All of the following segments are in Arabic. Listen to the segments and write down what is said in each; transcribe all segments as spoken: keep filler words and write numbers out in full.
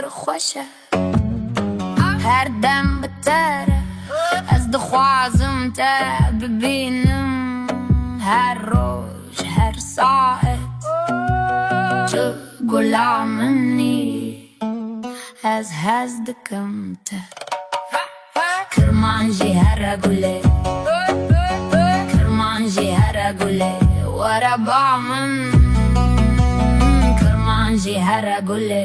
پر خوشه هر دم بتره از دخوازم تا ببینم هر روز هر ساعت تو غلامنی از هز دکم تا کرمانجی هر گله کرمانجی هر گله ورا بامن کرمانجی هر گله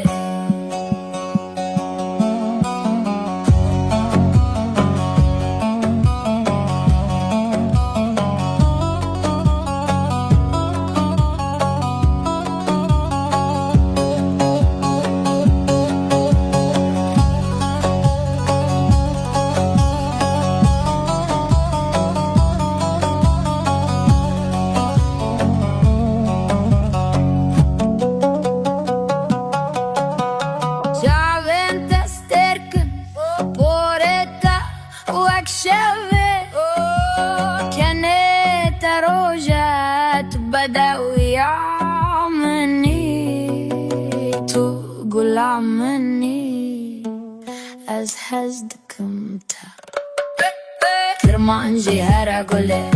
غلامني از هز دکم تا کرمانجی هر گله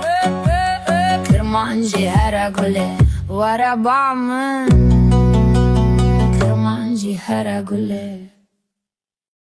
کرمانجی هر گله ورا بامن کرمانجی هر گله